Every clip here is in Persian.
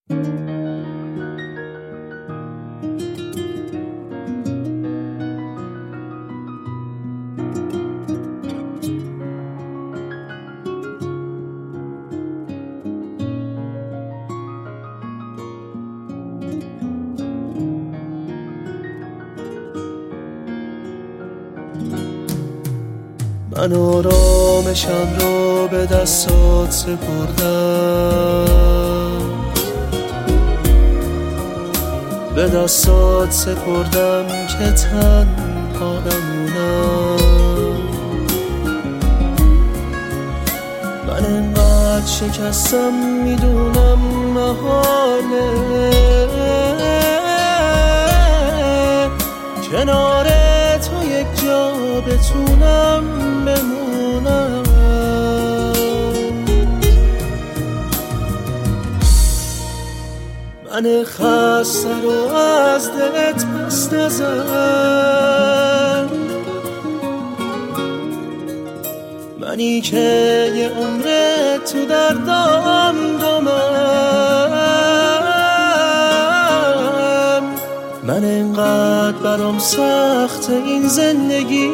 من آرامشم را به دستات سپردم، به دستات سپردم که تنها نمونم. من انقدر شکستم میدونم محاله کنار تو یک جا بتونم بمونم. من خسته رو از دلت پس نزن، منی که یه عمره تو دردام گمم. من انقدر برام سخت این زندگی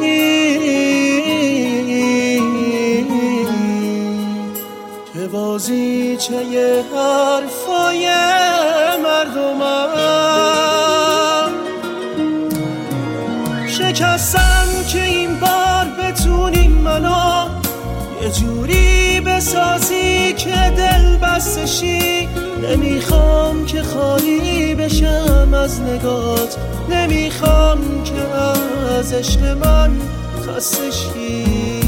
که بازیچه حرفای مردمم. شکستم که این بار بتونی منو یه جوری بسازی که دل بستشی. نمیخوام که خالی بشم از نگات، نمیخوام که از عشق من خسته شی.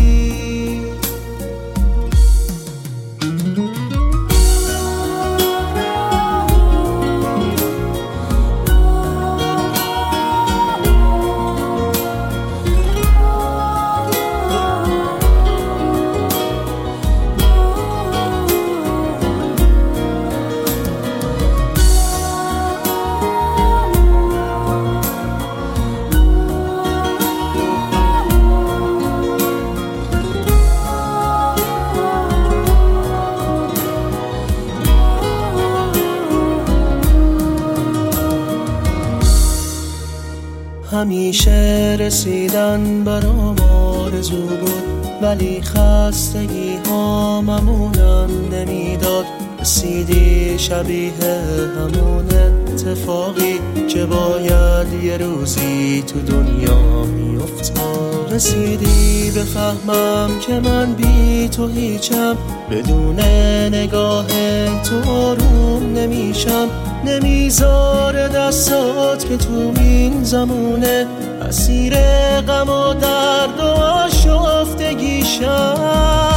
همیشه رسیدن برام آرزو بود، ولی خستگی ها ممونم نمیداد. رسیدی شبیه همون اتفاقی که باید یه روزی تو دنیا میافتاد. رسیدی بفهمم که من بی تو هیچم، بدون نگاه تو آروم نمیشم. نمیذاره دستات که تو این زمونه اسیر غم و درد و آشفتگیشم.